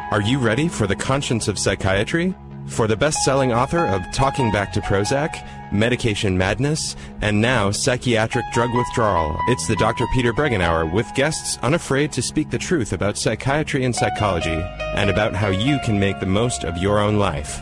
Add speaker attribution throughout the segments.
Speaker 1: Are you ready for the conscience of psychiatry? For the best-selling author of Talking Back to Prozac, Medication Madness, and now Psychiatric Drug Withdrawal, it's the Dr. Peter Breggin Hour with guests unafraid to speak the truth about psychiatry and psychology and about how you can make the most of your own life.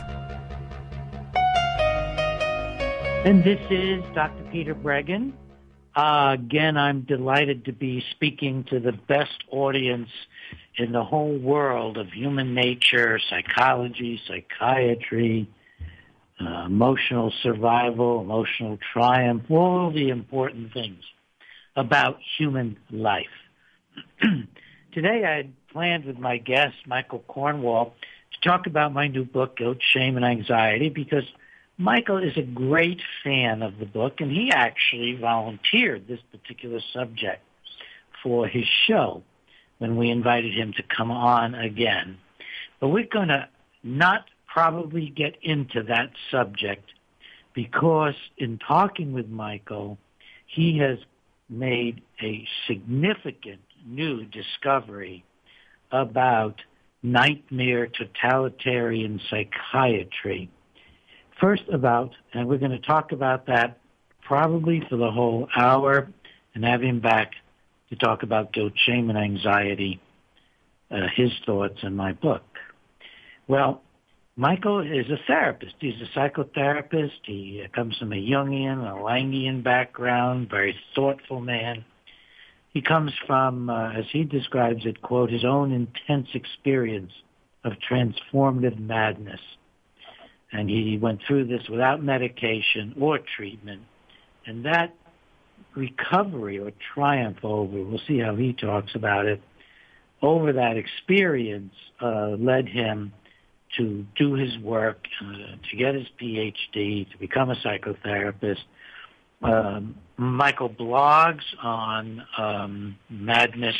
Speaker 2: And this is Dr. Peter Breggin. Again, I'm delighted to be speaking to the best audience in the whole world of human nature, psychology, psychiatry, emotional survival, emotional triumph, all the important things about human life. Today I had planned with my guest, Michael Cornwall, to talk about my new book, Guilt, Shame, and Anxiety, because Michael is a great fan of the book, and he actually volunteered this particular subject for his show when we invited him to come on again. But we're going to not probably get into that subject because in talking with Michael, he has made a significant new discovery about nightmare totalitarian psychiatry. First and we're going to talk about that probably for the whole hour and have him back to talk about guilt, shame, and anxiety, his thoughts in my book. Well, Michael is a therapist. He's a psychotherapist. He comes from a Jungian, a Langian background, very thoughtful man. He comes from, as he describes it, quote, his own intense experience of transformative madness. And he went through this without medication or treatment. And that recovery or triumph over, we'll see how he talks about it, over that experience led him to do his work, to get his PhD, to become a psychotherapist. Michael blogs on Madness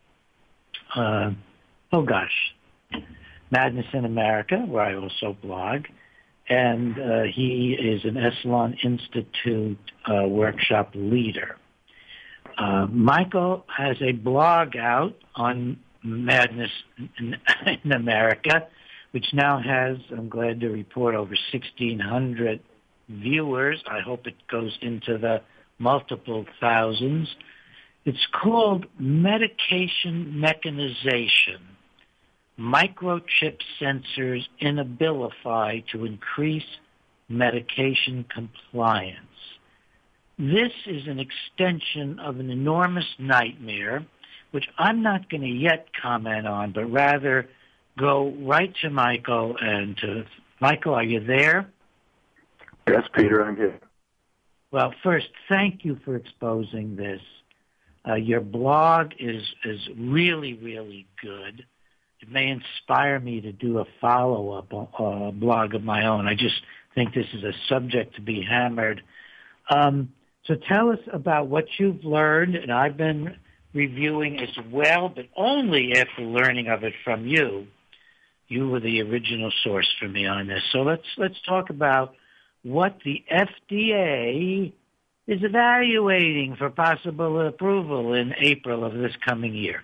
Speaker 2: in America, where I also blog. And he is an Esalen Institute workshop leader. Michael has a blog out on Madness in America, which now has, I'm glad to report, over 1,600 viewers. I hope it goes into the multiple thousands. It's called Medication Mechanization: Microchip Sensors in Abilify to Increase Medication Compliance. This is an extension of an enormous nightmare, which I'm not going to yet comment on, but rather go right to Michael. Michael, are you there?
Speaker 3: Yes, Peter, I'm here.
Speaker 2: Well, first, thank you for exposing this. Your blog is really, really good. It may inspire me to do a follow-up blog of my own. I just think this is a subject to be hammered. So tell us about what you've learned, and I've been reviewing as well, but only after learning of it from you. You were the original source for me on this. So let's talk about what the FDA is evaluating for possible approval in April of this coming year.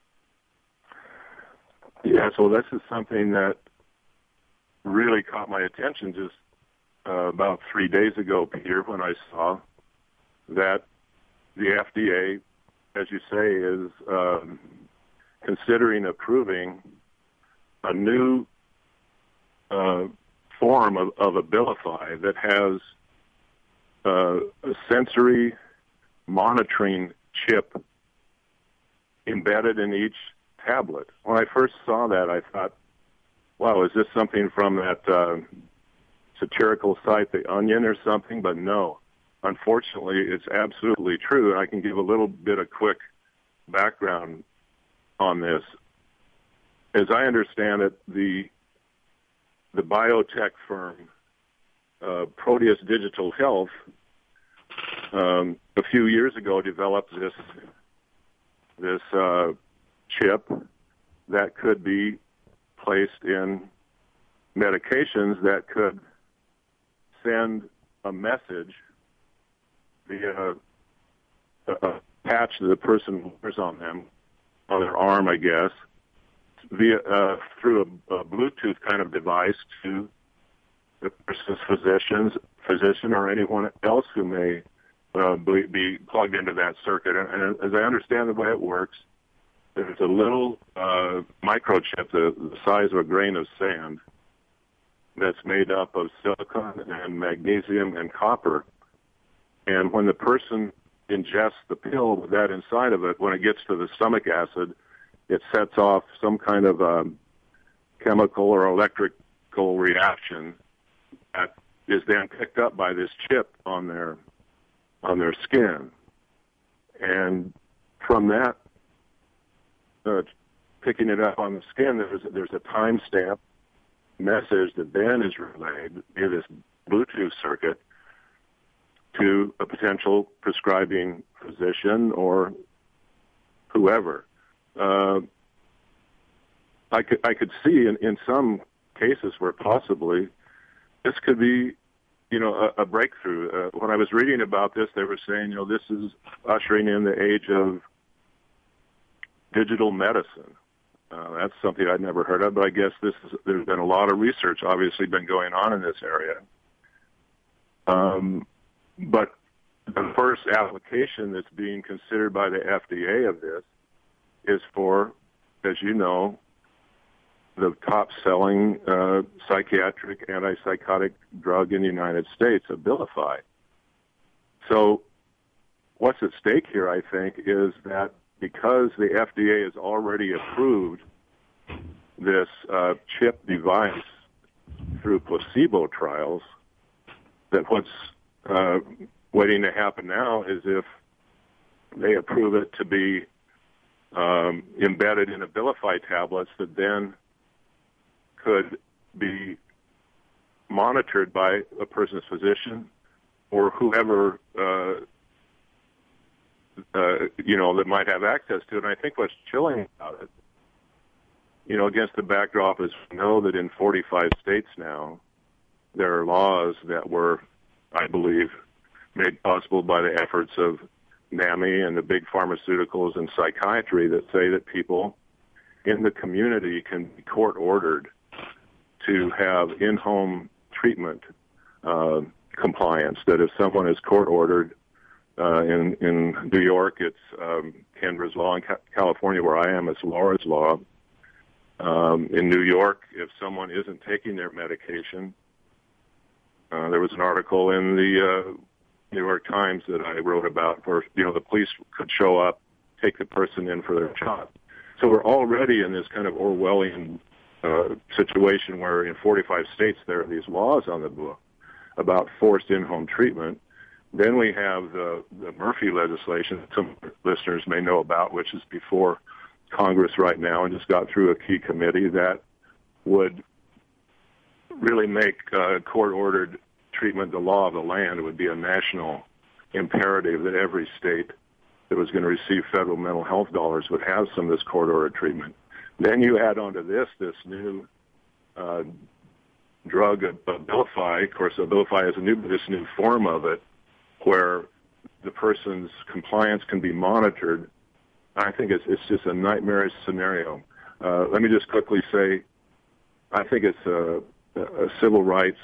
Speaker 3: Yeah, so this is something that really caught my attention just about 3 days ago, Peter, when I saw that the FDA, as you say, is considering approving a new form of Abilify that has a sensory monitoring chip embedded in each tablet. When I first saw that, I thought, wow, is this something from that satirical site, The Onion or something? But no. Unfortunately, it's absolutely true. And I can give a little bit of quick background on this. As I understand it, the biotech firm Proteus Digital Health a few years ago developed this chip that could be placed in medications that could send a message via a patch that the person wears on them, on their arm, I guess, through a Bluetooth kind of device to the person's physician or anyone else who may be plugged into that circuit. And as I understand the way it works, there's a little microchip the size of a grain of sand that's made up of silicon and magnesium and copper. And when the person ingests the pill with that inside of it, when it gets to the stomach acid, it sets off some kind of chemical or electrical reaction that is then picked up by this chip on their skin. And from that, picking it up on the skin, there's a timestamp message that then is relayed via this Bluetooth circuit to a potential prescribing physician or whoever. I could see in some cases where possibly this could be, a breakthrough. When I was reading about this, they were saying, this is ushering in the age of digital medicine. That's something I'd never heard of, but I guess there's been a lot of research obviously been going on in this area. But the first application that's being considered by the FDA of this is for, as you know, the top-selling psychiatric antipsychotic drug in the United States, Abilify. So what's at stake here, I think, is that because the FDA has already approved this chip device through placebo trials, that what's waiting to happen now is if they approve it to be embedded in Abilify tablets that then could be monitored by a person's physician or whoever that might have access to it. And I think what's chilling about it, against the backdrop is we know that in 45 states now, there are laws that were, I believe, made possible by the efforts of NAMI and the big pharmaceuticals and psychiatry that say that people in the community can be court-ordered to have in-home treatment compliance, that if someone is court-ordered in New York, it's Kendra's law. In California, where I am, it's Laura's law. In New York, if someone isn't taking their medication, there was an article in the New York Times that I wrote about where, the police could show up, take the person in for their shot. So we're already in this kind of Orwellian situation where in 45 states there are these laws on the book about forced in-home treatment. Then we have the Murphy legislation that some listeners may know about, which is before Congress right now and just got through a key committee that would really make court-ordered treatment the law of the land. It would be a national imperative that every state that was going to receive federal mental health dollars would have some of this court-ordered treatment. Then you add onto this new drug, Abilify. Of course, Abilify is this new form of it where the person's compliance can be monitored. I think it's just a nightmarish scenario. Let me just quickly say, I think it's a civil rights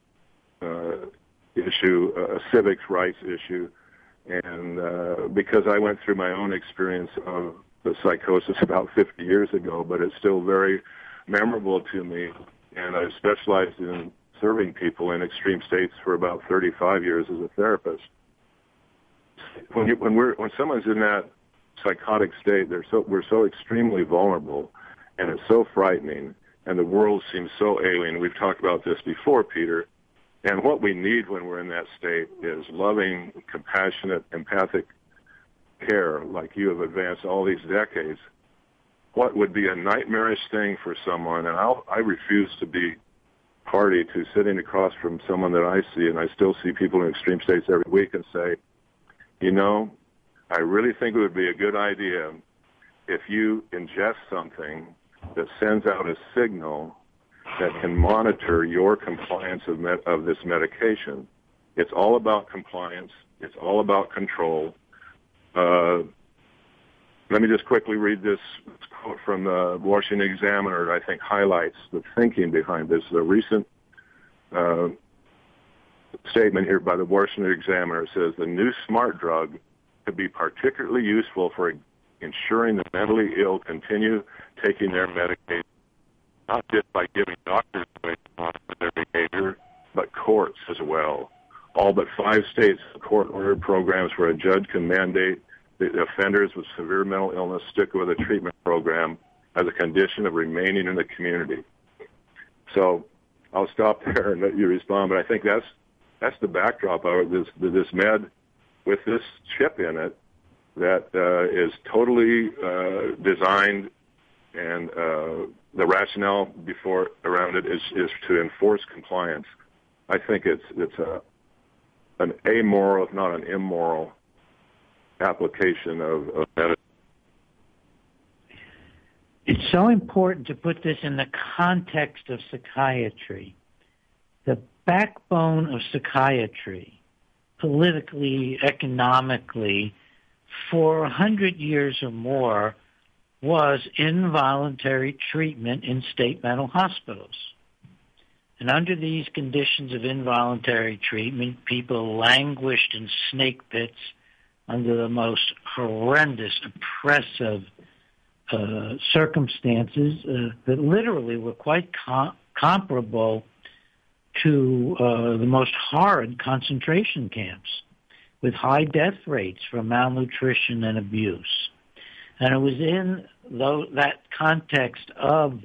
Speaker 3: issue, a civics rights issue, and because I went through my own experience of the psychosis about 50 years ago, but it's still very memorable to me, and I've specialized in serving people in extreme states for about 35 years as a therapist. When someone's in that psychotic state, we're so extremely vulnerable, and it's so frightening, and the world seems so alien. We've talked about this before, Peter, and what we need when we're in that state is loving, compassionate, empathic care like you have advanced all these decades. What would be a nightmarish thing for someone, and I refuse to be party to sitting across from someone that I see, and I still see people in extreme states every week, and say, I really think it would be a good idea if you ingest something that sends out a signal that can monitor your compliance of this medication. It's all about compliance. It's all about control. Let me just quickly read this quote from the Washington Examiner that I think highlights the thinking behind this. A recent statement here by the Washington Examiner says the new smart drug could be particularly useful for ensuring the mentally ill continue taking their medication, not just by giving doctors away on their behavior, but courts as well. All but 5 states have court-ordered programs where a judge can mandate the offenders with severe mental illness stick with a treatment program as a condition of remaining in the community. So I'll stop there and let you respond, but I think that's the backdrop of it, this med with this chip in it that is totally designed, and the rationale around it is to enforce compliance. I think it's an amoral, if not an immoral, application of medicine.
Speaker 2: It's so important to put this in the context of psychiatry. The backbone of psychiatry, politically, economically, for 100 years or more, was involuntary treatment in state mental hospitals. And under these conditions of involuntary treatment, people languished in snake pits under the most horrendous, oppressive circumstances that literally were quite comparable to the most horrid concentration camps, with high death rates from malnutrition and abuse. And it was in that context of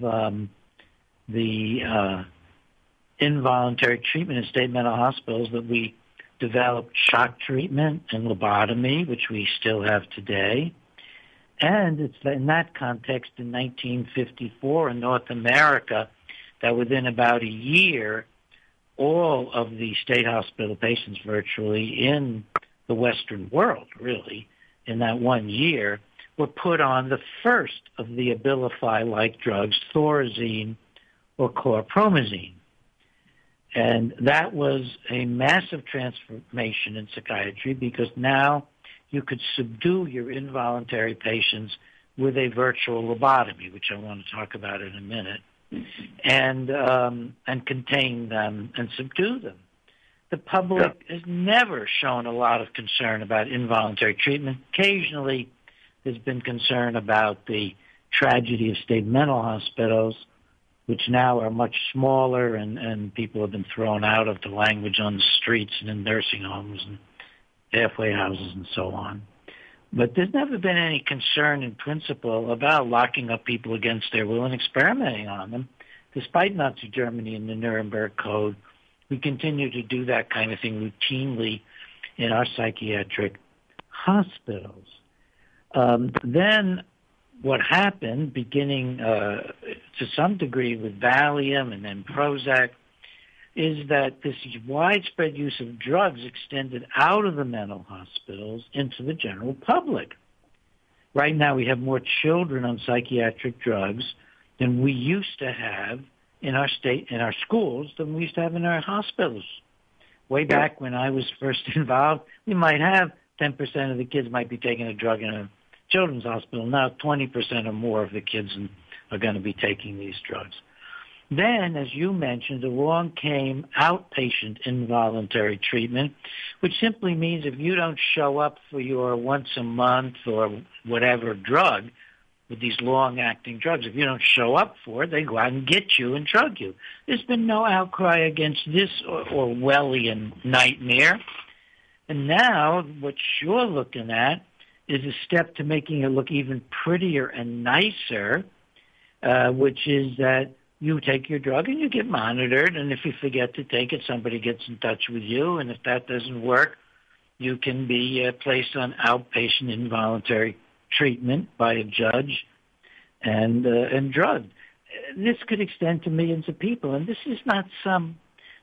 Speaker 2: the involuntary treatment in state mental hospitals that we developed shock treatment and lobotomy, which we still have today. And it's in that context in 1954 in North America that within about a year, all of the state hospital patients virtually in the Western world, really, in that 1 year, were put on the first of the Abilify-like drugs, Thorazine or chlorpromazine. And that was a massive transformation in psychiatry because now you could subdue your involuntary patients with a virtual lobotomy, which I want to talk about in a minute, and contain them and subdue them. The public has never shown a lot of concern about involuntary treatment. Occasionally, there's been concern about the tragedy of state mental hospitals, which now are much smaller, and people have been thrown out of the language on the streets and in nursing homes and halfway houses and so on. But there's never been any concern in principle about locking up people against their will and experimenting on them. Despite Nazi Germany and the Nuremberg Code, we continue to do that kind of thing routinely in our psychiatric hospitals. Then what happened, beginning to some degree with Valium and then Prozac, is that this widespread use of drugs extended out of the mental hospitals into the general public. Right now we have more children on psychiatric drugs than we used to have in our schools than we used to have in our hospitals. Way back when I was first involved, we might have 10% of the kids might be taking a drug in a children's hospital. Now 20% or more of the kids are going to be taking these drugs. Then, as you mentioned, along came outpatient involuntary treatment, which simply means if you don't show up for your once a month or whatever drug with these long-acting drugs, if you don't show up for it, they go out and get you and drug you. There's been no outcry against this Orwellian nightmare. And now what you're looking at is a step to making it look even prettier and nicer, which is that you take your drug and you get monitored, and if you forget to take it, somebody gets in touch with you, and if that doesn't work, you can be placed on outpatient involuntary treatment by a judge and drugged. This could extend to millions of people, and this is not some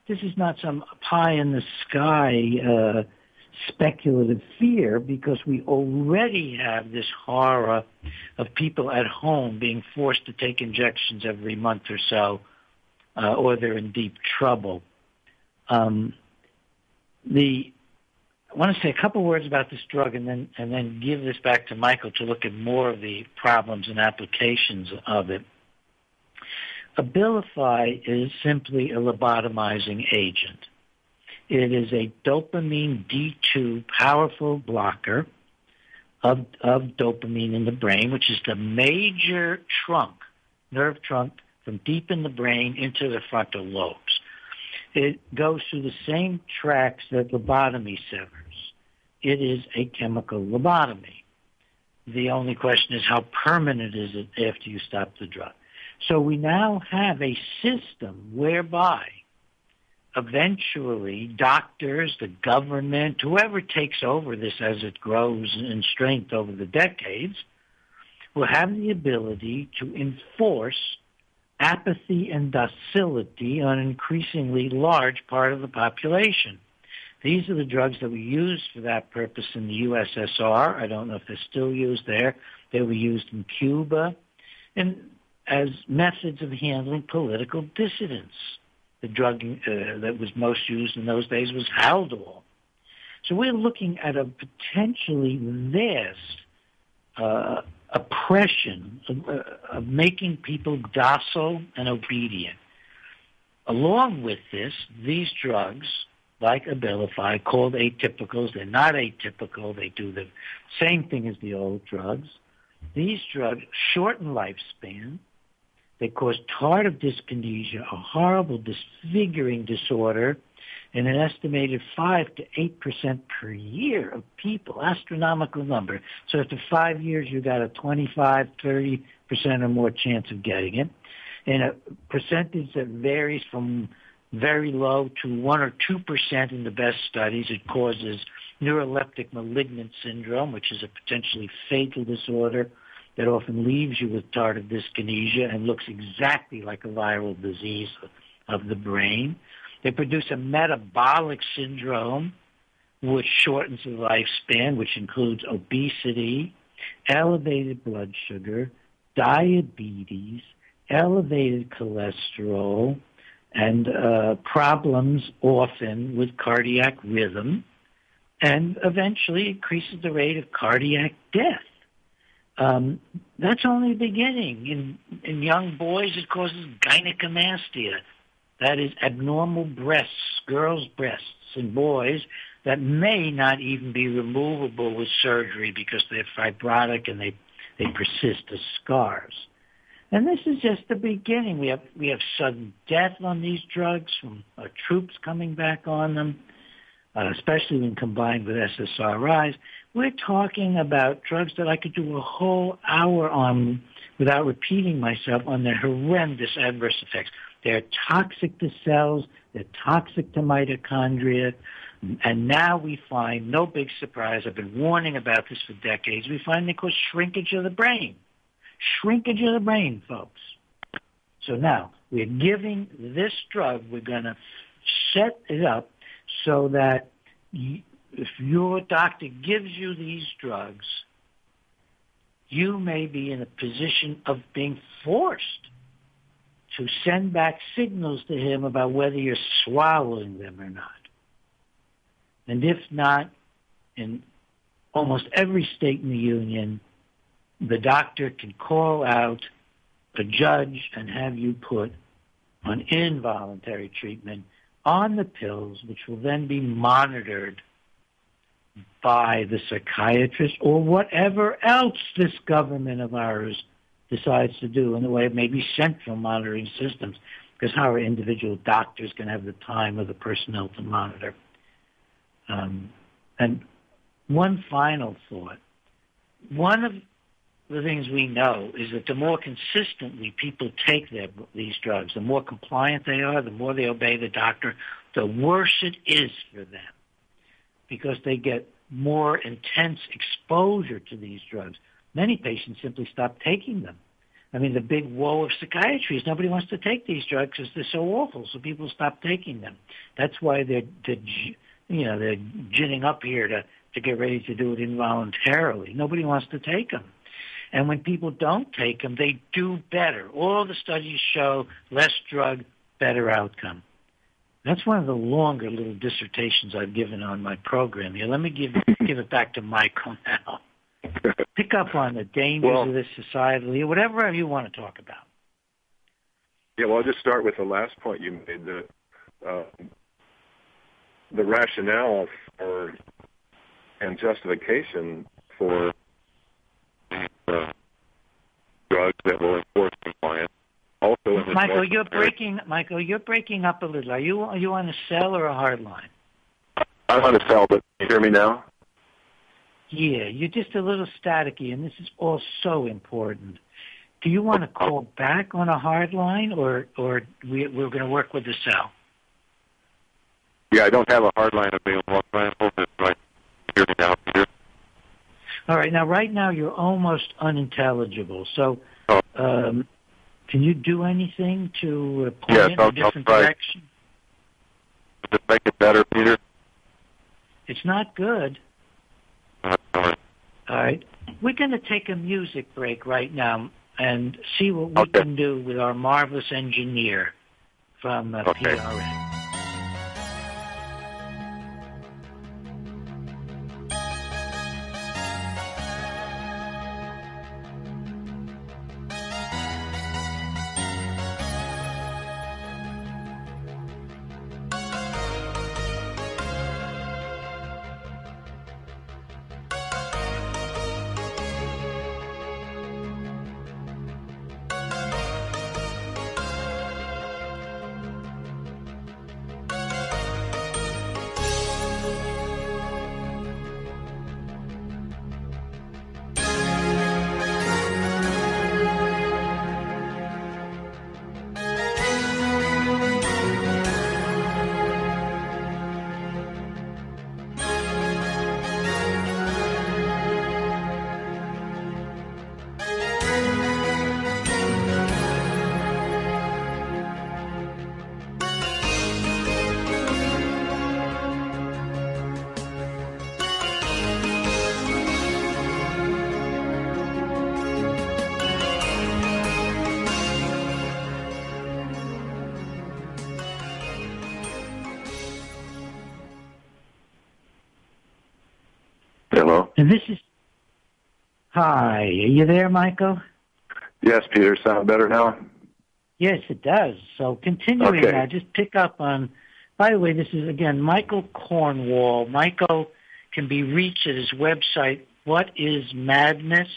Speaker 2: pie in the sky speculative fear, because we already have this horror of people at home being forced to take injections every month or so, or they're in deep trouble. The I want to say a couple words about this drug and then give this back to Michael to look at more of the problems and applications of it. Abilify is simply a lobotomizing agent. It is a dopamine D2 powerful blocker of dopamine in the brain, which is the major nerve trunk from deep in the brain into the frontal lobes. It goes through the same tracks that lobotomy severs. It is a chemical lobotomy. The only question is how permanent is it after you stop the drug? So we now have a system whereby eventually doctors, the government, whoever takes over this as it grows in strength over the decades, will have the ability to enforce apathy and docility on an increasingly large part of the population. These are the drugs that were used for that purpose in the USSR. I don't know if they're still used there. They were used in Cuba and as methods of handling political dissidents. The drug that was most used in those days was Haldol. So we're looking at a potentially vast oppression of making people docile and obedient. Along with this, these drugs, like Abilify, called atypicals, they're not atypical, they do the same thing as the old drugs. These drugs shorten lifespan. They cause tardive dyskinesia, a horrible disfiguring disorder, in an estimated 5 to 8% per year of people, astronomical number. So after 5 years, you got a 25, 30% or more chance of getting it, and a percentage that varies from very low to 1 or 2% in the best studies. It causes neuroleptic malignant syndrome, which is a potentially fatal disorder that often leaves you with tardive dyskinesia and looks exactly like a viral disease of the brain. They produce a metabolic syndrome, which shortens the lifespan, which includes obesity, elevated blood sugar, diabetes, elevated cholesterol, and problems often with cardiac rhythm, and eventually increases the rate of cardiac death. That's only the beginning. In young boys, it causes gynecomastia. That is abnormal breasts, girls' breasts in boys that may not even be removable with surgery because they're fibrotic and they persist as scars. And this is just the beginning. We have sudden death on these drugs from troops coming back on them, especially when combined with SSRIs. We're talking about drugs that I could do a whole hour on without repeating myself on their horrendous adverse effects. They're toxic to cells. They're toxic to mitochondria. And now we find, no big surprise, I've been warning about this for decades, we find they cause shrinkage of the brain. Shrinkage of the brain, folks. So now we're giving this drug, we're going to set it up so that if your doctor gives you these drugs, you may be in a position of being forced to send back signals to him about whether you're swallowing them or not. And if not, in almost every state in the union, the doctor can call out a judge and have you put on involuntary treatment on the pills, which will then be monitored by the psychiatrist or whatever else this government of ours decides to do in the way of maybe central monitoring systems, because how are individual doctors going to have the time or the personnel to monitor? And one final thought. One of the things we know is that the more consistently people take these drugs, the more compliant they are, the more they obey the doctor, the worse it is for them, because they get more intense exposure to these drugs. Many patients simply stop taking them. I mean, the big woe of psychiatry is nobody wants to take these drugs because they're so awful, so people stop taking them. That's why they're ginning up here to get ready to do it involuntarily. Nobody wants to take them. And when people don't take them, they do better. All the studies show less drug, better outcome. That's one of the longer little dissertations I've given on my program here. Let me give it back to Michael now. Pick up on the dangers of this societally, whatever you want to talk about.
Speaker 3: Yeah, well, I'll just start with the last point you made. The rationale for and justification for drugs that will enforce compliance. Also, in
Speaker 2: Michael, you're breaking up a little. Are you on a cell or a hard line?
Speaker 3: I'm on a cell, but can you hear me now?
Speaker 2: Yeah, you're just a little staticky, and this is all so important. Do you want to call back on a hard line, or we're going to work with the cell?
Speaker 3: Yeah, I don't have a hard line available. I'm trying to right here now, Peter.
Speaker 2: All right, now right now you're almost unintelligible. So, can you do anything to point in a different direction?
Speaker 3: Does it make it better, Peter?
Speaker 2: It's not good.
Speaker 3: All
Speaker 2: right. We're going to take a music break right now and see what we can do with our marvelous engineer from PRN.
Speaker 3: Hello?
Speaker 2: And this is... Hi, are you there, Michael?
Speaker 3: Yes, Peter. Sound better now?
Speaker 2: Yes, it does. So continuing now, just pick up on... By the way, this is, again, Michael Cornwall. Michael can be reached at his website, What is Madness?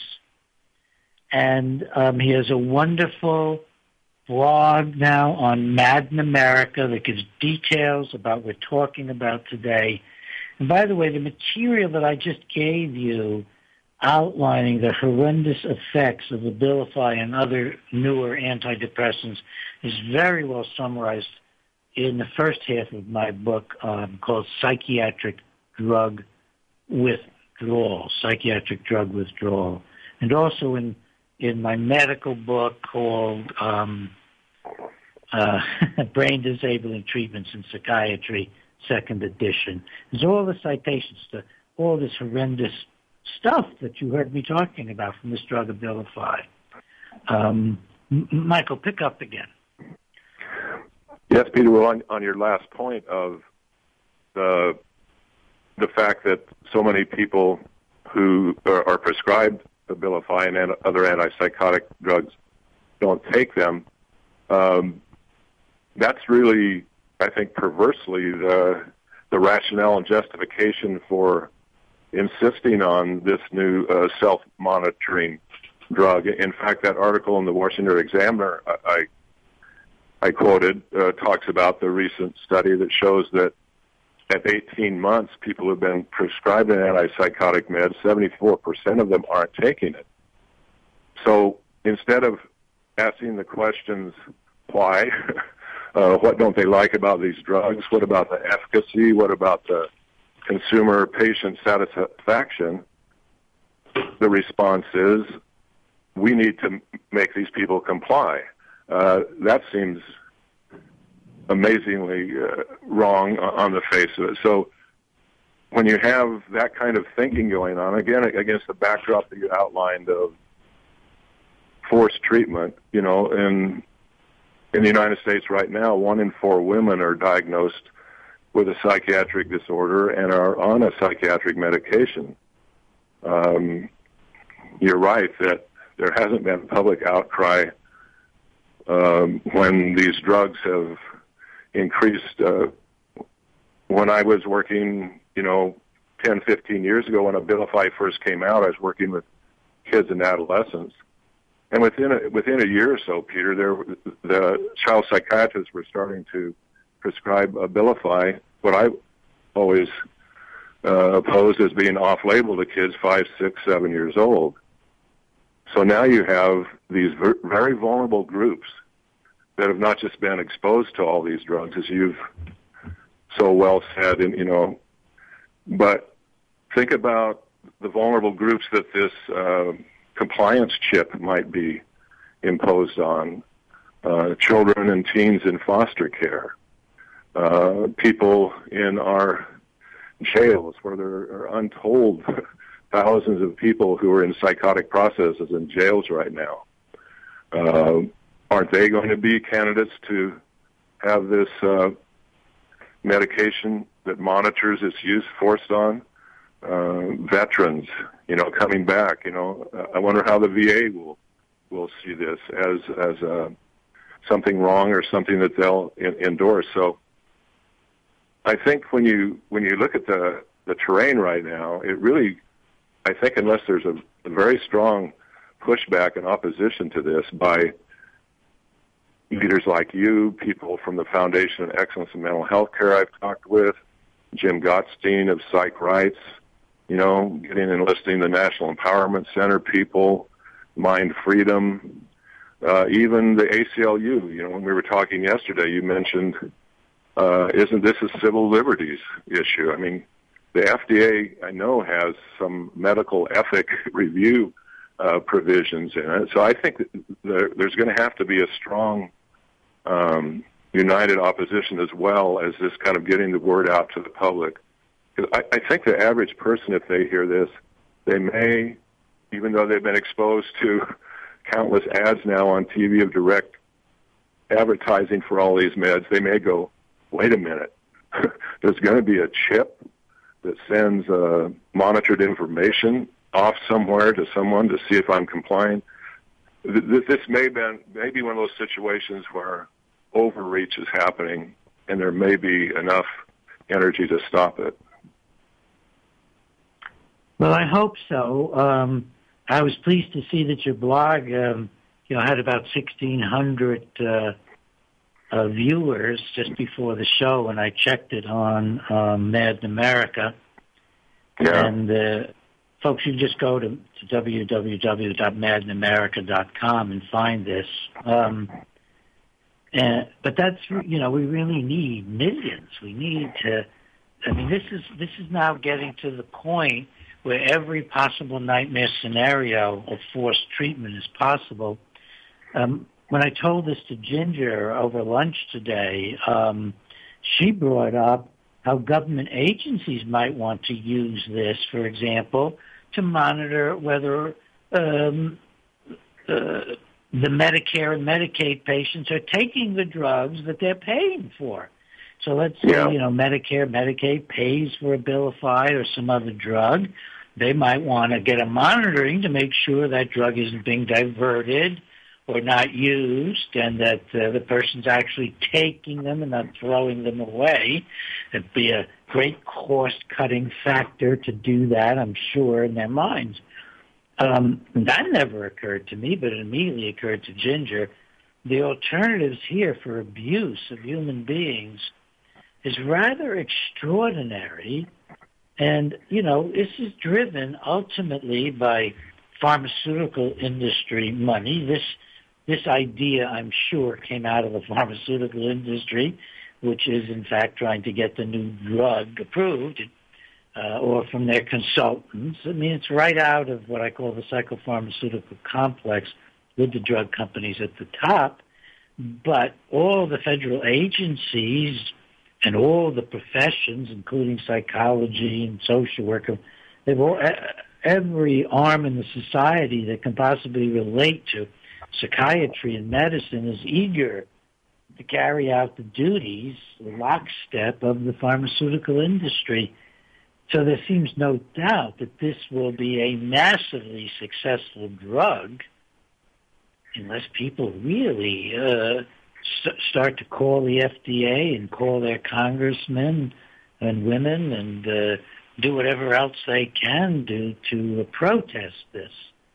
Speaker 2: And he has a wonderful blog now on Madden America that gives details about what we're talking about today. And by the way, the material that I just gave you outlining the horrendous effects of Abilify and other newer antidepressants is very well summarized in the first half of my book called Psychiatric Drug Withdrawal, and also in my medical book called Brain Disabling Treatments in Psychiatry, second edition. There's all the citations to all this horrendous stuff that you heard me talking about from this drug Abilify. Michael, pick up again.
Speaker 3: Yes, Peter. Well, on your last point of the fact that so many people who are prescribed Abilify and other antipsychotic drugs don't take them, that's really, I think, perversely the rationale and justification for insisting on this new self-monitoring drug. In fact, that article in the Washington Examiner I quoted talks about the recent study that shows that at 18 months, people who have been prescribed an antipsychotic med, 74% of them aren't taking it. So instead of asking the questions, why, what don't they like about these drugs, what about the efficacy, what about the consumer patient satisfaction, the response is, we need to make these people comply. That seems amazingly wrong on the face of it. So when you have that kind of thinking going on, again, against the backdrop that you outlined of forced treatment, and in the United States right now, 1 in 4 women are diagnosed with a psychiatric disorder and are on a psychiatric medication. You're right that there hasn't been public outcry when these drugs have increased. When I was working, 10, 15 years ago when Abilify first came out, I was working with kids and adolescents. And within a year or so, Peter, the child psychiatrists were starting to prescribe Abilify, what I always opposed as being off-label to kids 5, 6, 7 years old. So now you have these very vulnerable groups that have not just been exposed to all these drugs, as you've so well said, and but think about the vulnerable groups that this compliance chip might be imposed on: children and teens in foster care, people in our jails where there are untold thousands of people who are in psychotic processes in jails right now. Aren't they going to be candidates to have this medication that monitors its use forced on? Veterans, coming back, I wonder how the VA will see this as something wrong or something that they'll endorse. So I think when you look at the terrain right now, it really, I think unless there's a very strong pushback and opposition to this by leaders like you, people from the Foundation of Excellence in Mental Health Care I've talked with, Jim Gottstein of Psych Rights, enlisting the National Empowerment Center people, Mind Freedom, even the ACLU. When we were talking yesterday, you mentioned, isn't this a civil liberties issue? I mean, the FDA, I know, has some medical ethic review provisions in it. So I think that there's going to have to be a strong united opposition as well as this kind of getting the word out to the public. Because I think the average person, if they hear this, they may, even though they've been exposed to countless ads now on TV of direct advertising for all these meds, they may go, wait a minute, there's going to be a chip that sends monitored information off somewhere to someone to see if I'm complying. This may be one of those situations where overreach is happening, and there may be enough energy to stop it.
Speaker 2: Well, I hope so. I was pleased to see that your blog, had about 1,600 viewers just before the show, and I checked it on Mad in America. Yeah. And folks, you just go to www.madinamerica.com and find this. But that's, we really need millions. We need to. I mean, this is now getting to the point where every possible nightmare scenario of forced treatment is possible. When I told this to Ginger over lunch today, she brought up how government agencies might want to use this, for example, to monitor whether the Medicare and Medicaid patients are taking the drugs that they're paying for. So let's say, Medicare, Medicaid pays for Abilify or some other drug. They might want to get a monitoring to make sure that drug isn't being diverted or not used, and that the person's actually taking them and not throwing them away. It'd be a great cost-cutting factor to do that, I'm sure, in their minds. That never occurred to me, but it immediately occurred to Ginger. The alternatives here for abuse of human beings is rather extraordinary. And, this is driven ultimately by pharmaceutical industry money. This idea, I'm sure, came out of the pharmaceutical industry, which is, in fact, trying to get the new drug approved, or from their consultants. I mean, it's right out of what I call the psychopharmaceutical complex with the drug companies at the top. But all the federal agencies and all the professions, including psychology and social work, they've all, every arm in the society that can possibly relate to psychiatry and medicine is eager to carry out the duties, the lockstep of the pharmaceutical industry. So there seems no doubt that this will be a massively successful drug unless people really start to call the FDA and call their congressmen and women and do whatever else they can do to protest this.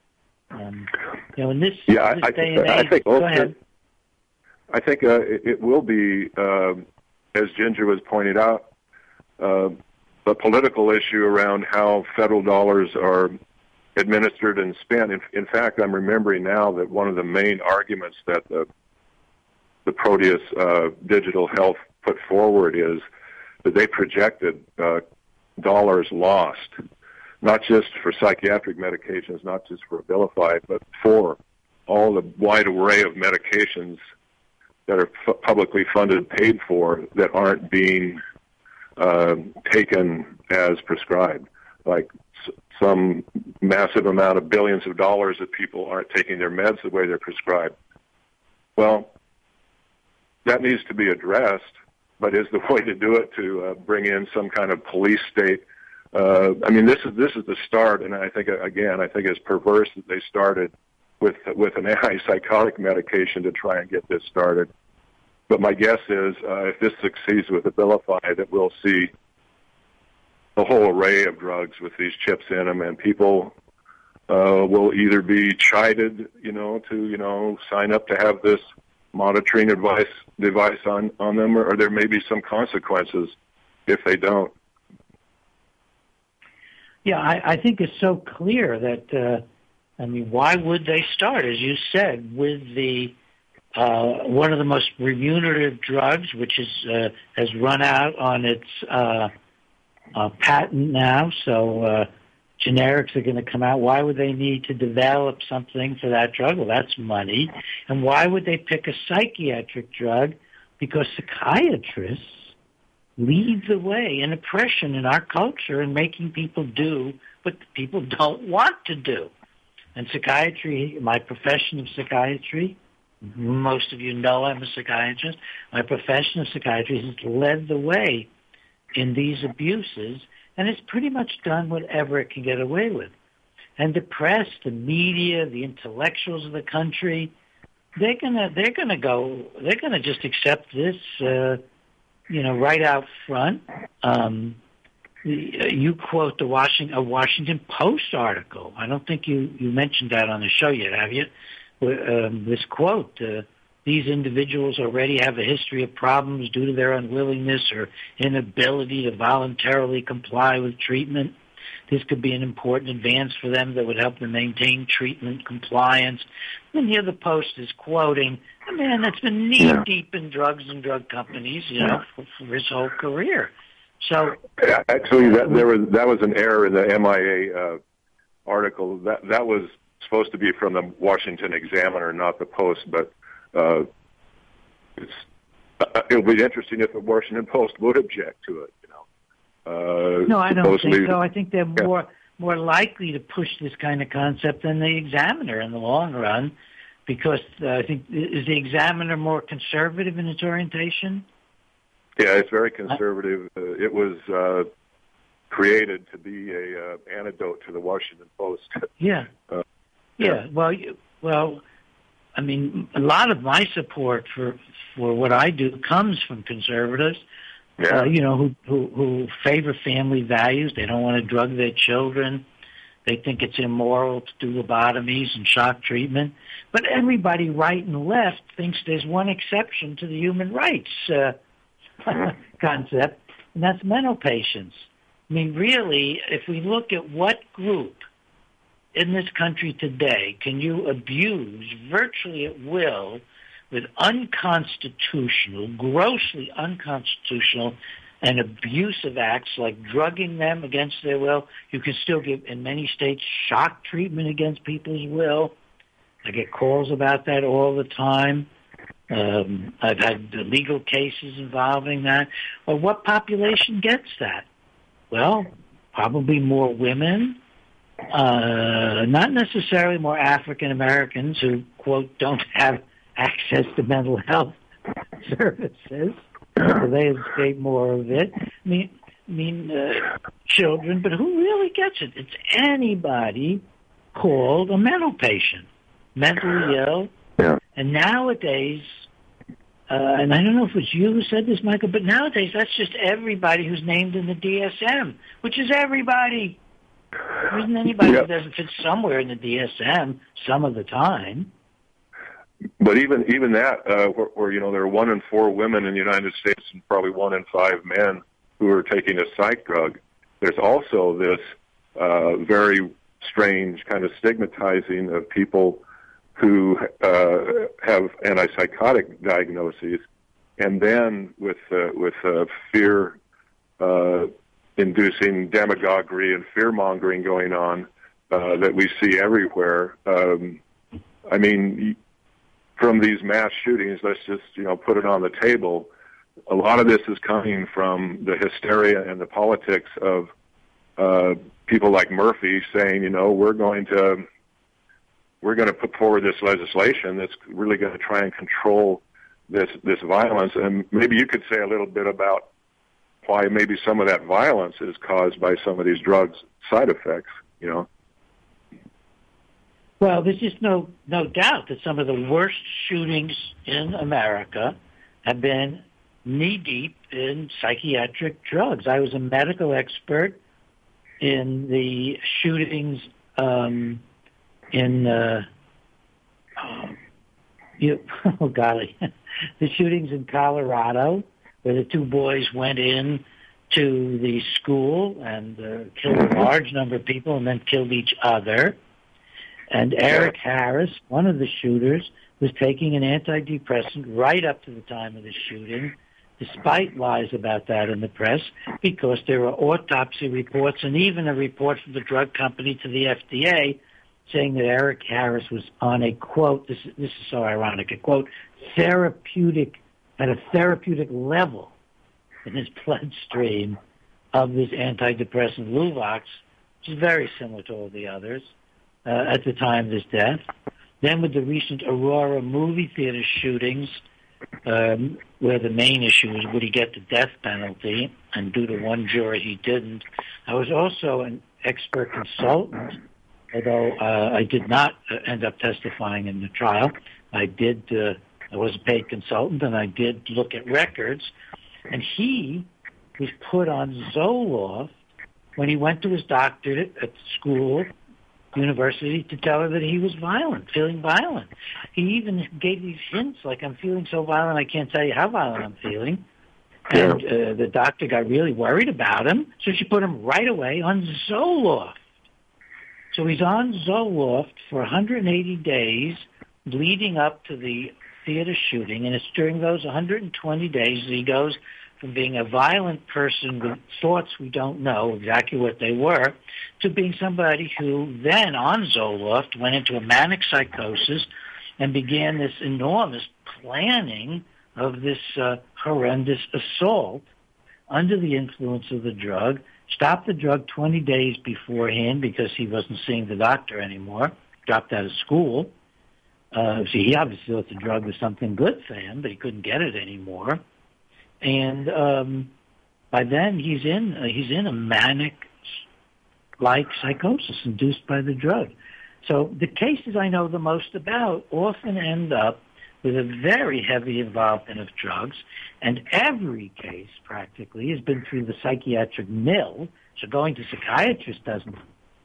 Speaker 2: In this day and age,
Speaker 3: I think
Speaker 2: go ahead.
Speaker 3: I think it will be, as Ginger was pointed out, a political issue around how federal dollars are administered and spent. In fact, I'm remembering now that one of the main arguments that the Proteus Digital Health put forward is that they projected dollars lost, not just for psychiatric medications, not just for Abilify, but for all the wide array of medications that are publicly funded, paid for, that aren't being taken as prescribed, like some massive amount of billions of dollars that people aren't taking their meds the way they're prescribed. Well, that needs to be addressed, but is the way to do it to bring in some kind of police state? I mean, this is the start, and I think it's perverse that they started with an antipsychotic medication to try and get this started. But my guess is if this succeeds with Abilify, that we'll see a whole array of drugs with these chips in them, and people will either be chided, to sign up to have this monitoring device on them, or there may be some consequences if they don't.
Speaker 2: Yeah, I think it's so clear that, why would they start, as you said, with the one of the most remunerative drugs, which is has run out on its patent now, so generics are going to come out. Why would they need to develop something for that drug? Well, that's money. And why would they pick a psychiatric drug? Because psychiatrists lead the way in oppression in our culture and making people do what people don't want to do. And psychiatry, my profession of psychiatry, most of you know I'm a psychiatrist, my profession of psychiatry has led the way in these abuses, and it's pretty much done whatever it can get away with. And the press, the media, the intellectuals of the country, they're gonna just accept this, right out front. You quote a Washington Post article. I don't think you mentioned that on the show yet, have you? This quote, these individuals already have a history of problems due to their unwillingness or inability to voluntarily comply with treatment. This could be an important advance for them that would help them maintain treatment compliance. And here the Post is quoting a man that's been knee-deep in drugs and drug companies, for his whole career. So,
Speaker 3: actually, that was an error in the MIA article. That was supposed to be from the Washington Examiner, not the Post. But it'll be interesting if the Washington Post would object to it.
Speaker 2: No, I don't think so. I think they're more likely to push this kind of concept than the Examiner in the long run, because I think, is the Examiner more conservative in its orientation?
Speaker 3: Yeah, it's very conservative. It was created to be a antidote to the Washington Post.
Speaker 2: Yeah. Well, I mean, a lot of my support for what I do comes from conservatives. Who favor family values. They don't want to drug their children. They think it's immoral to do lobotomies and shock treatment. But everybody, right and left, thinks there's one exception to the human rights concept, and that's mental patients. I mean, really, if we look at what group in this country today can you abuse virtually at will with unconstitutional, grossly unconstitutional and abusive acts like drugging them against their will. You can still give, in many states, shock treatment against people's will. I get calls about that all the time. I've had legal cases involving that. Well, what population gets that? Well, probably more women, not necessarily more African Americans who, quote, don't have access to mental health services, so they escape more of it. Children, but who really gets it? It's anybody called a mental patient, mentally ill.
Speaker 3: Yeah.
Speaker 2: And nowadays, and I don't know if it was you who said this, Michael, but nowadays that's just everybody who's named in the DSM, which is everybody. There isn't anybody who doesn't fit somewhere in the DSM some of the time.
Speaker 3: But even that, where there are 1 in 4 women in the United States and probably 1 in 5 men who are taking a psych drug, there's also this very strange kind of stigmatizing of people who have antipsychotic diagnoses, and then with fear inducing demagoguery and fear mongering going on that we see everywhere. From these mass shootings, let's just put it on the table. A lot of this is coming from the hysteria and the politics of people like Murphy saying, we're going to put forward this legislation that's really going to try and control this violence. And maybe you could say a little bit about why maybe some of that violence is caused by some of these drugs' side effects.
Speaker 2: Well, there's just no doubt that some of the worst shootings in America have been knee-deep in psychiatric drugs. I was a medical expert in the shootings the shootings in Colorado, where the 2 boys went in to the school and killed a large number of people and then killed each other. And Eric Harris, one of the shooters, was taking an antidepressant right up to the time of the shooting, despite lies about that in the press, because there were autopsy reports and even a report from the drug company to the FDA saying that Eric Harris was on a, quote, this is so ironic, a, quote, at a therapeutic level in his bloodstream of this antidepressant Luvox, which is very similar to all the others, at the time of his death. Then with the recent Aurora movie theater shootings, where the main issue was would he get the death penalty, and due to one juror he didn't. I was also an expert consultant, although I did not end up testifying in the trial. I was a paid consultant, and I did look at records, and he was put on Zoloft when he went to his doctor at school, university, to tell her that he was feeling violent. He even gave these hints like, I'm feeling so violent I can't tell you how violent I'm feeling. And the doctor got really worried about him, so she put him right away on Zoloft. So he's on Zoloft for 180 days leading up to the theater shooting, and it's during those 120 days that he goes from being a violent person with thoughts we don't know exactly what they were, to being somebody who then, on Zoloft, went into a manic psychosis and began this enormous planning of this horrendous assault under the influence of the drug, stopped the drug 20 days beforehand because he wasn't seeing the doctor anymore, dropped out of school. He obviously thought the drug was something good for him, but he couldn't get it anymore. And by then he's in a manic-like psychosis induced by the drug. So the cases I know the most about often end up with a very heavy involvement of drugs, and every case practically has been through the psychiatric mill. So going to psychiatrist doesn't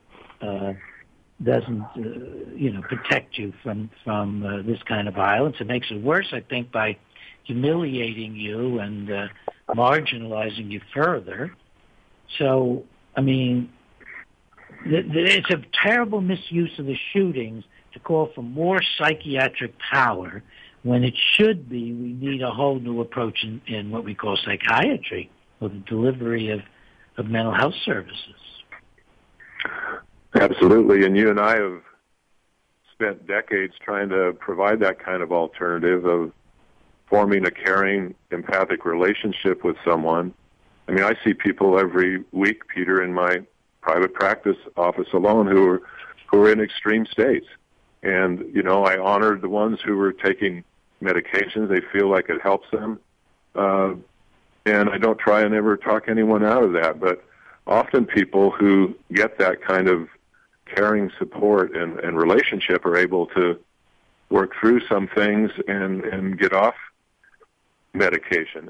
Speaker 2: protect you from this kind of violence. It makes it worse, I think, by humiliating you and marginalizing you further. So, I mean, it's a terrible misuse of the shootings to call for more psychiatric power when it should be we need a whole new approach in what we call psychiatry, or the delivery of mental health services.
Speaker 3: Absolutely, and you and I have spent decades trying to provide that kind of alternative of forming a caring, empathic relationship with someone. I mean, I see people every week, Peter, in my private practice office alone who are in extreme states. And, I honored the ones who were taking medications. They feel like it helps them. And I don't try and ever talk anyone out of that. But often people who get that kind of caring support and relationship are able to work through some things and get off medication.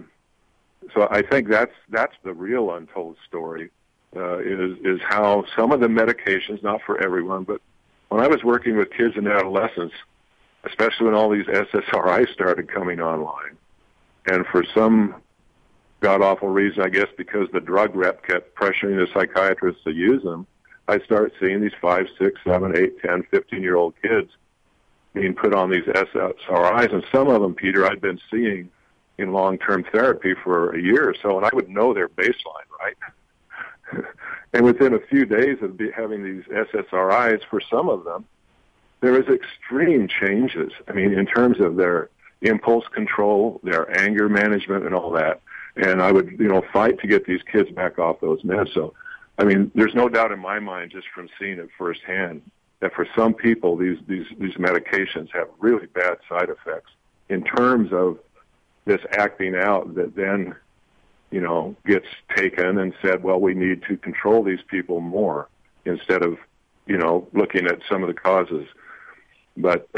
Speaker 3: So I think that's the real untold story, is how some of the medications, not for everyone, but when I was working with kids and adolescents, especially when all these SSRIs started coming online, and for some god-awful reason, I guess because the drug rep kept pressuring the psychiatrists to use them, I started seeing these 5, 6, 7, 8, 10, 15-year-old kids being put on these SSRIs, and some of them, Peter, I'd been seeing in long-term therapy for a year or so, and I would know their baseline, right? And within a few days of having these SSRIs, for some of them, there was extreme changes. I mean, in terms of their impulse control, their anger management, and all that. And I would, fight to get these kids back off those meds. So, I mean, there's no doubt in my mind, just from seeing it firsthand, that for some people, these medications have really bad side effects in terms of this acting out that then, gets taken and said, well, we need to control these people more instead of, looking at some of the causes. But,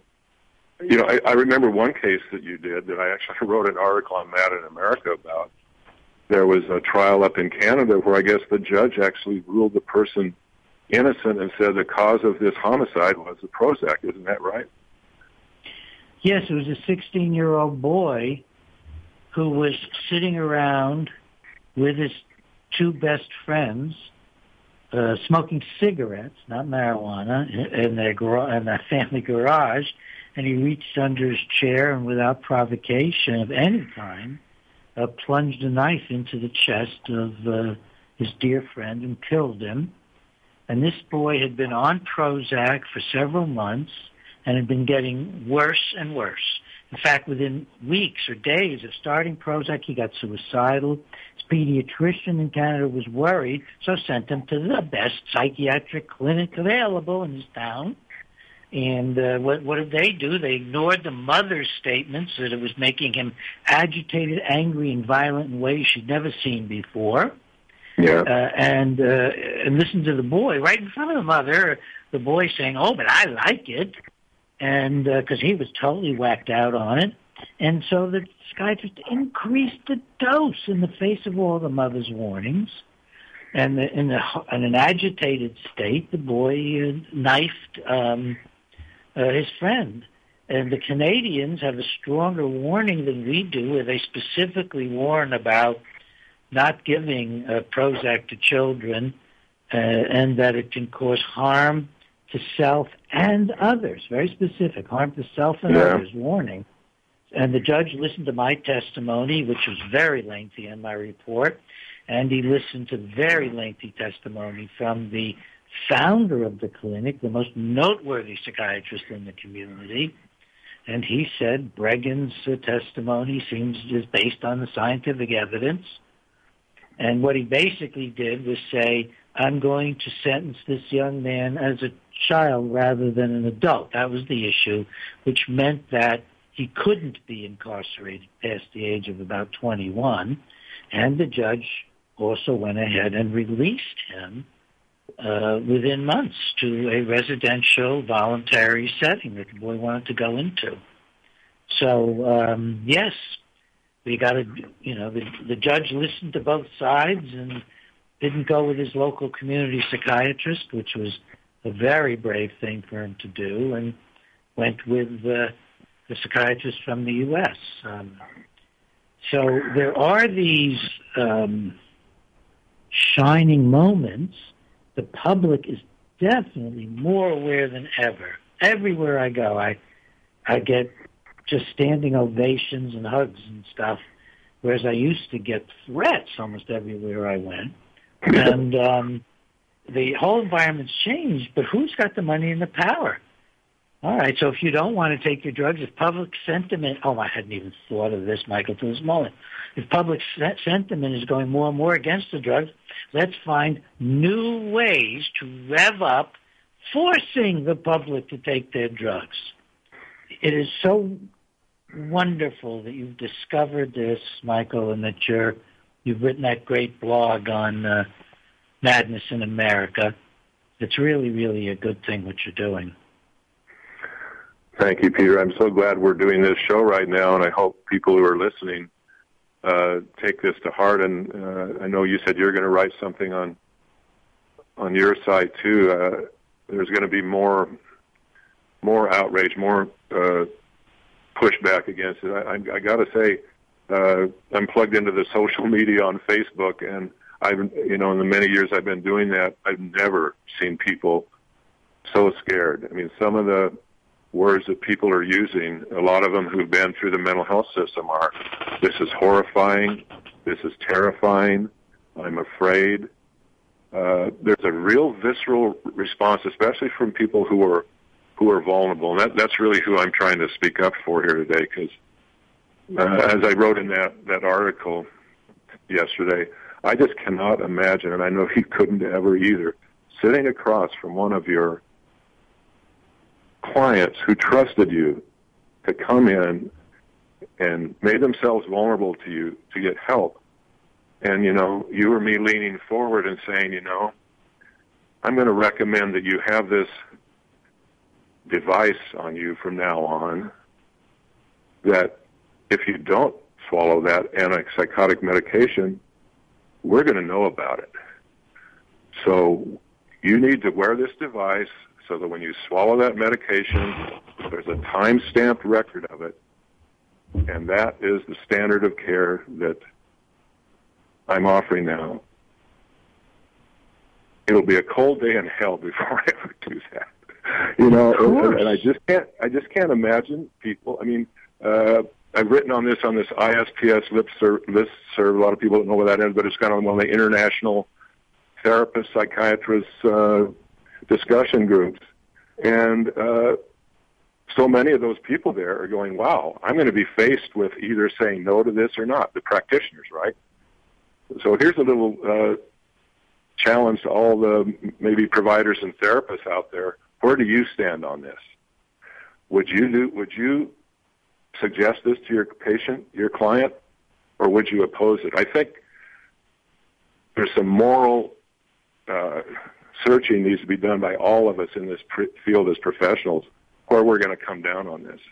Speaker 3: I remember one case that you did that I actually wrote an article on Mad in America about. There was a trial up in Canada where I guess the judge actually ruled the person innocent and said the cause of this homicide was the Prozac. Isn't that right?
Speaker 2: Yes, it was a 16-year-old boy who was sitting around with his two best friends, smoking cigarettes, not marijuana, in their family garage, and he reached under his chair and without provocation of any kind, plunged a knife into the chest of his dear friend and killed him. And this boy had been on Prozac for several months and had been getting worse and worse. In fact, within weeks or days of starting Prozac, he got suicidal. His pediatrician in Canada was worried, so sent him to the best psychiatric clinic available in his town. And what did they do? They ignored the mother's statements that it was making him agitated, angry, and violent in ways she'd never seen before.
Speaker 3: Yeah.
Speaker 2: And listened to the boy right in front of the mother. The boy saying, "Oh, but I like it," and because he was totally whacked out on it. And so the psychiatrist increased the dose in the face of all the mother's warnings. And in an agitated state, the boy knifed his friend. And the Canadians have a stronger warning than we do, where they specifically warn about not giving Prozac to children, and that it can cause harm to self and others. Very specific, harm to self and others, warning. And the judge listened to my testimony, which was very lengthy in my report, and he listened to very lengthy testimony from the founder of the clinic, the most noteworthy psychiatrist in the community. And he said Bregin's testimony is based on the scientific evidence. And what he basically did was say, I'm going to sentence this young man as a child rather than an adult. That was the issue, which meant that he couldn't be incarcerated past the age of about 21. And the judge also went ahead and released him within months to a residential voluntary setting that the boy wanted to go into. So, yes, we got to, the judge listened to both sides and didn't go with his local community psychiatrist, which was a very brave thing for him to do, and went with the psychiatrist from the U.S. So there are these shining moments. The public is definitely more aware than ever. Everywhere I go, I get just standing ovations and hugs and stuff, whereas I used to get threats almost everywhere I went. And the whole environment's changed, but who's got the money and the power? All right, so if you don't want to take your drugs, if public sentiment, I hadn't even thought of this, Michael, to this moment. If public sentiment is going more and more against the drugs, let's find new ways to rev up forcing the public to take their drugs. It is so wonderful that you've discovered this, Michael, and that you've written that great blog on Madness in America. It's really, really a good thing what you're doing.
Speaker 3: Thank you, Peter. I'm so glad we're doing this show right now, and I hope people who are listening take this to heart. And I know you said you're going to write something on your site too. There's going to be more outrage, more pushback against it. I got to say, I'm plugged into the social media on Facebook, and in the many years I've been doing that, I've never seen people so scared. I mean, some of the words that people are using, a lot of them who've been through the mental health system are, this is horrifying, this is terrifying, I'm afraid. There's a real visceral response, especially from people who are vulnerable, and that's really who I'm trying to speak up for here today, because as I wrote in that article yesterday, I just cannot imagine, and I know he couldn't ever either, sitting across from one of your clients who trusted you to come in and made themselves vulnerable to you to get help. And, you or me leaning forward and saying, I'm going to recommend that you have this device on you from now on, that if you don't swallow that antipsychotic medication, we're going to know about it. So you need to wear this device so that when you swallow that medication, there's a time-stamped record of it, and that is the standard of care that I'm offering now. It'll be a cold day in hell before I ever do that. And I just can't imagine people. I mean, I've written on this ISPS listserv. A lot of people don't know what that is, but it's kind of one of the international therapists, psychiatrists, discussion groups. And so many of those people there are going, wow, I'm going to be faced with either saying no to this or not, the practitioners, right? So here's a little challenge to all the maybe providers and therapists out there. Where do you stand on this? Would you suggest this to your patient, your client, or would you oppose it? I think there's some moral searching needs to be done by all of us in this field as professionals, where we're going to come down on this.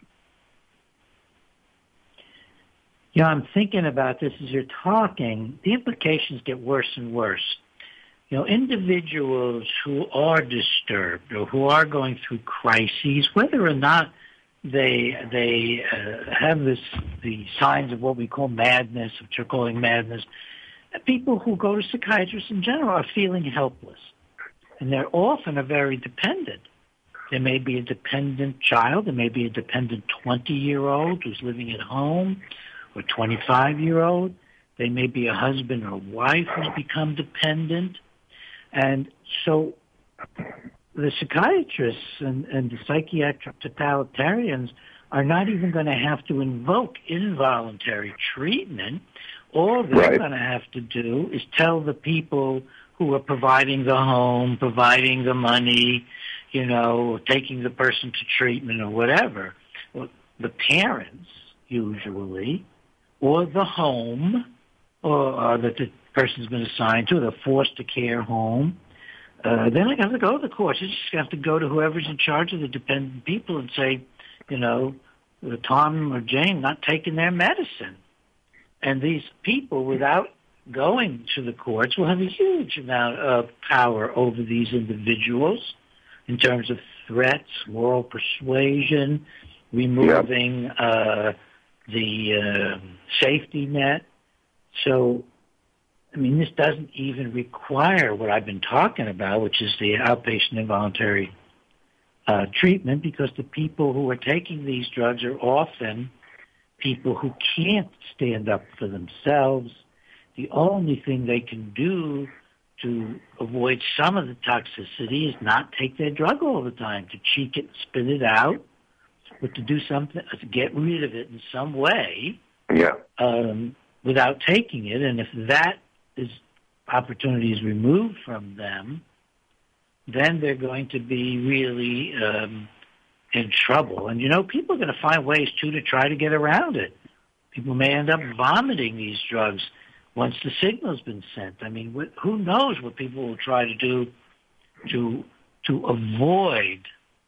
Speaker 2: I'm thinking about this as you're talking. The implications get worse and worse. Individuals who are disturbed or who are going through crises, whether or not they have the signs of what we call madness, which you're calling madness, people who go to psychiatrists in general are feeling helpless. And they're often very dependent. There may be a dependent child. There may be a dependent 20-year-old who's living at home, or 25-year-old. They may be a husband or wife who's become dependent. And so the psychiatrists and the psychiatric totalitarians are not even going to have to invoke involuntary treatment. All they're going to have to do is tell the people who are providing the home, providing the money, taking the person to treatment or whatever, well, the parents usually, or the home, or that the person's been assigned to, the foster care home. They're not going to have to go to the courts. They just have to go to whoever's in charge of the dependent people and say, Tom or Jane not taking their medicine. And these people, without going to the courts, will have a huge amount of power over these individuals in terms of threats, moral persuasion, removing the safety net. So, this doesn't even require what I've been talking about, which is the outpatient involuntary treatment, because the people who are taking these drugs are often people who can't stand up for themselves. The only thing they can do to avoid some of the toxicity is not take their drug all the time, to cheek it, spit it out, or to do something, to get rid of it in some way without taking it. And if that opportunity is removed from them, then they're going to be really in trouble. And, people are going to find ways, too, to try to get around it. People may end up vomiting these drugs once the signal's been sent. I mean, who knows what people will try to do to avoid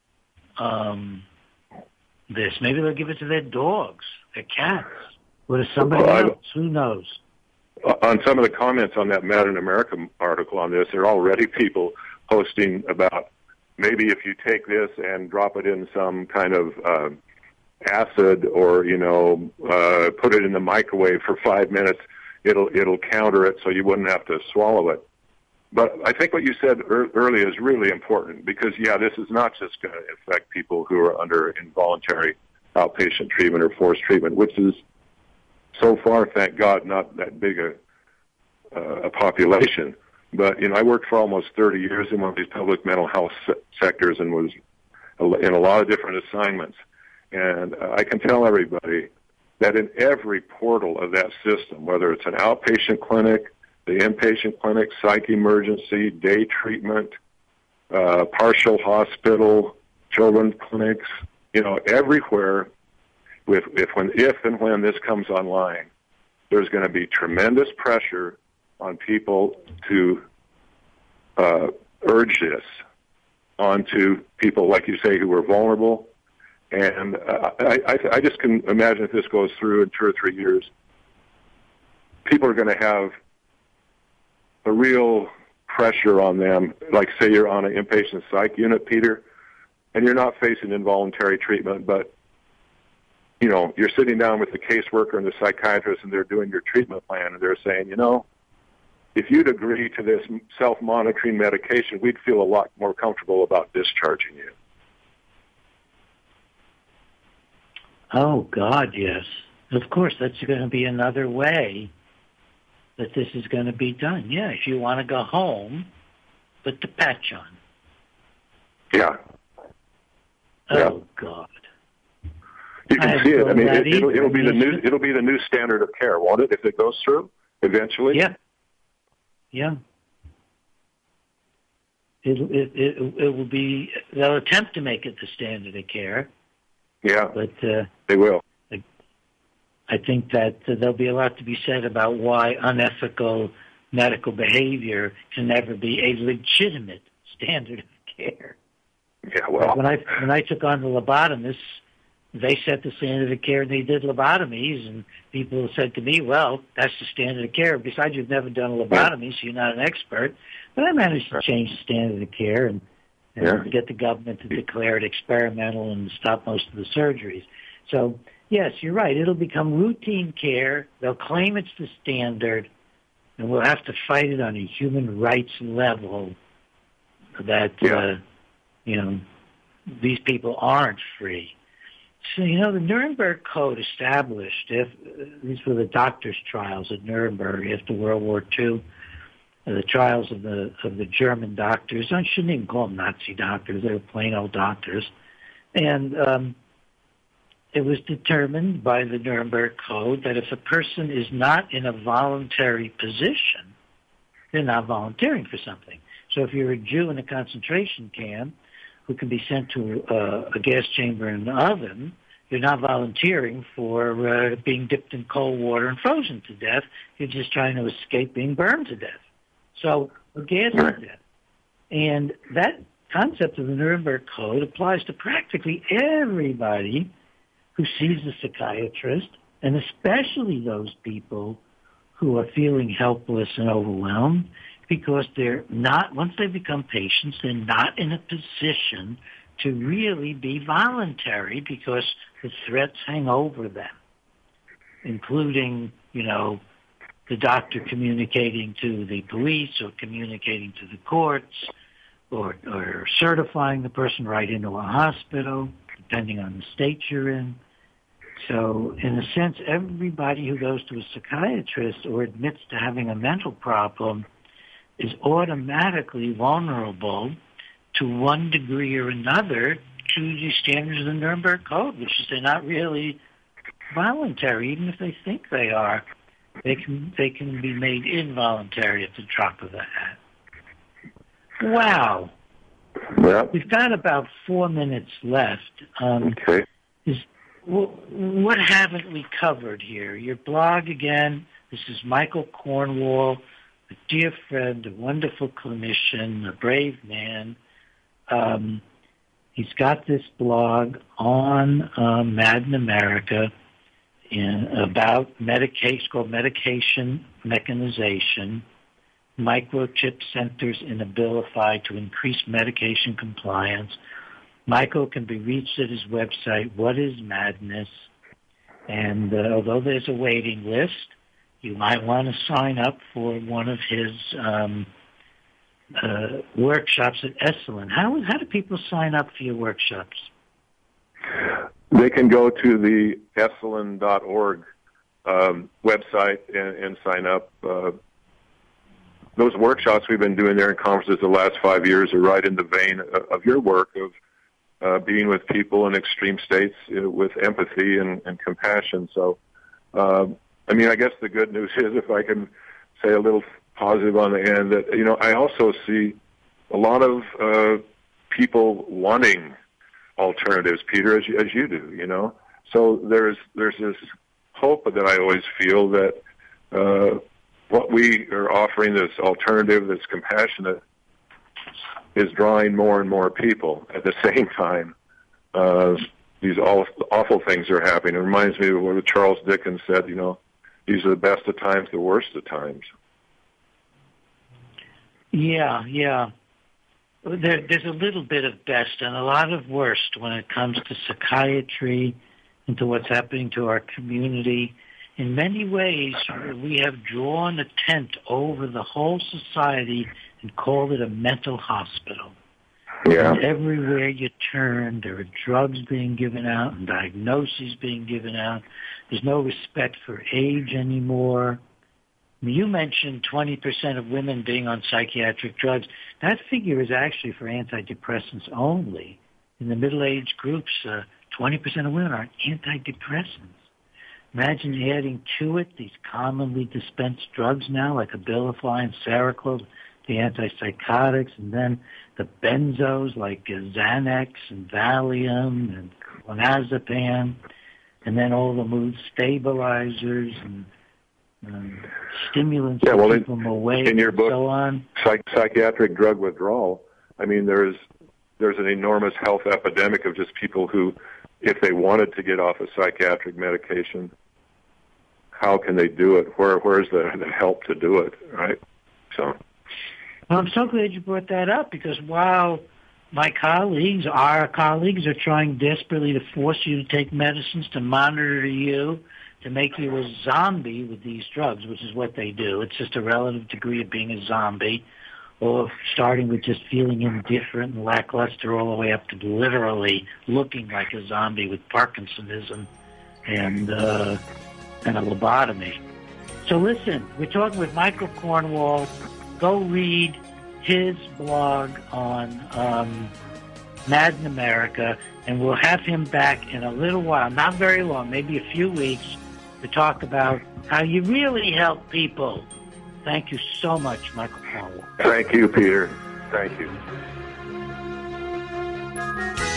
Speaker 2: this. Maybe they'll give it to their dogs, their cats, or to somebody else. Who knows?
Speaker 3: On some of the comments on that Mad in America article on this, there are already people posting about maybe if you take this and drop it in some kind of acid or, put it in the microwave for 5 minutes, it'll counter it so you wouldn't have to swallow it. But I think what you said earlier is really important because, this is not just going to affect people who are under involuntary outpatient treatment or forced treatment, which is so far, thank God, not that big a population. But, I worked for almost 30 years in one of these public mental health sectors and was in a lot of different assignments. And I can tell everybody that in every portal of that system, whether it's an outpatient clinic, the inpatient clinic, psych emergency, day treatment, partial hospital, children's clinics, everywhere, if and when this comes online, there's going to be tremendous pressure on people to urge this onto people, like you say, who are vulnerable. And I just can imagine if this goes through in 2 or 3 years, people are going to have a real pressure on them. Like, say you're on an inpatient psych unit, Peter, and you're not facing involuntary treatment, but you're sitting down with the caseworker and the psychiatrist, and they're doing your treatment plan, and they're saying, if you'd agree to this self-monitoring medication, we'd feel a lot more comfortable about discharging you.
Speaker 2: Oh, God, yes. Of course, that's going to be another way that this is going to be done. Yeah, if you want to go home, put the patch on.
Speaker 3: Yeah.
Speaker 2: Oh, God.
Speaker 3: You can see it. I mean, it'll be the new standard of care, won't it? If it goes through eventually.
Speaker 2: Yeah. Yeah. It will be. They'll attempt to make it the standard of care.
Speaker 3: Yeah.
Speaker 2: But
Speaker 3: they will.
Speaker 2: I think that there'll be a lot to be said about why unethical medical behavior can never be a legitimate standard of care.
Speaker 3: Yeah. Well,
Speaker 2: when I took on the lobotomists, they set the standard of care and they did lobotomies, and people said to me, well, that's the standard of care. Besides, you've never done a lobotomy, so you're not an expert. But I managed to change the standard of care and get the government to declare it experimental and stop most of the surgeries. So, yes, you're right. It'll become routine care. They'll claim it's the standard, and we'll have to fight it on a human rights level that, these people aren't free. So, the Nuremberg Code established, these were the doctors' trials at Nuremberg after World War II, the trials of the German doctors. I shouldn't even call them Nazi doctors. They were plain old doctors. And it was determined by the Nuremberg Code that if a person is not in a voluntary position, they're not volunteering for something. So if you're a Jew in a concentration camp who can be sent to a gas chamber and an oven, you're not volunteering for being dipped in cold water and frozen to death. You're just trying to escape being burned to death. So a gas is death. And that concept of the Nuremberg Code applies to practically everybody who sees a psychiatrist, and especially those people who are feeling helpless and overwhelmed because they're not, once they become patients, they're not in a position to really be voluntary because the threats hang over them, including, the doctor communicating to the police or communicating to the courts or certifying the person right into a hospital, depending on the state you're in. So, in a sense, everybody who goes to a psychiatrist or admits to having a mental problem is automatically vulnerable to one degree or another to the standards of the Nuremberg Code, which is they're not really voluntary, even if they think they are. They can be made involuntary at the drop of a hat. Wow.
Speaker 3: Yeah.
Speaker 2: We've got about 4 minutes left.
Speaker 3: Okay.
Speaker 2: What haven't we covered here? Your blog again. This is Michael Cornwall, a dear friend, a wonderful clinician, a brave man. He's got this blog on Mad in America about medication, called Medication Mechanization, Microchip Centers in Abilify to Increase Medication Compliance. Michael can be reached at his website, What is Madness? And although there's a waiting list, you might want to sign up for one of his workshops at Esalen. How do people sign up for your workshops?
Speaker 3: They can go to the Esalen.org website and sign up. Those workshops we've been doing there in conferences the last 5 years are right in the vein of your work of being with people in extreme states with empathy and compassion. So, I mean, I guess the good news is, if I can say a little positive on the end, that, you know, I also see a lot of people wanting alternatives, Peter, as you do, you know. So there's this hope that I always feel that what we are offering, this alternative, this compassionate, is drawing more and more people. At the same time, these awful things are happening. It reminds me of what Charles Dickens said, you know, these are the best of times, the worst of times. Yeah. There's a little bit of best and a lot of worst when it comes to psychiatry and to what's happening to our community. In many ways, we have drawn a tent over the whole society and called it a mental hospital. Yeah. And everywhere you turn, there are drugs being given out and diagnoses being given out. There's no respect for age anymore. You mentioned 20% of women being on psychiatric drugs. That figure is actually for antidepressants only. In the middle-aged groups, 20% of women are on antidepressants. Imagine adding to it these commonly dispensed drugs now, like Abilify and Seroquel, the antipsychotics, and then the benzos like Xanax and Valium and clonazepam, and then all the mood stabilizers and stimulants to keep them awake, in your book,
Speaker 2: and so on.
Speaker 3: Psychiatric drug withdrawal, I mean, there's an enormous health epidemic of just people who, if they wanted to get off of psychiatric medication, how can they do it? Where's the help to do it, right? So,
Speaker 2: well, I'm so glad you brought that up, because while our colleagues are trying desperately to force you to take medicines to monitor you, to make you a zombie with these drugs, which is what they do. It's just a relative degree of being a zombie, or starting with just feeling indifferent and lackluster all the way up to literally looking like a zombie with Parkinsonism and a lobotomy. So listen, we're talking with Michael Cornwall. Go read his blog on Mad in America, and we'll have him back in a little while, not very long, maybe a few weeks, to talk about how you really help people. Thank you so much, Michael Cornwall.
Speaker 3: Thank you, Peter. Thank you.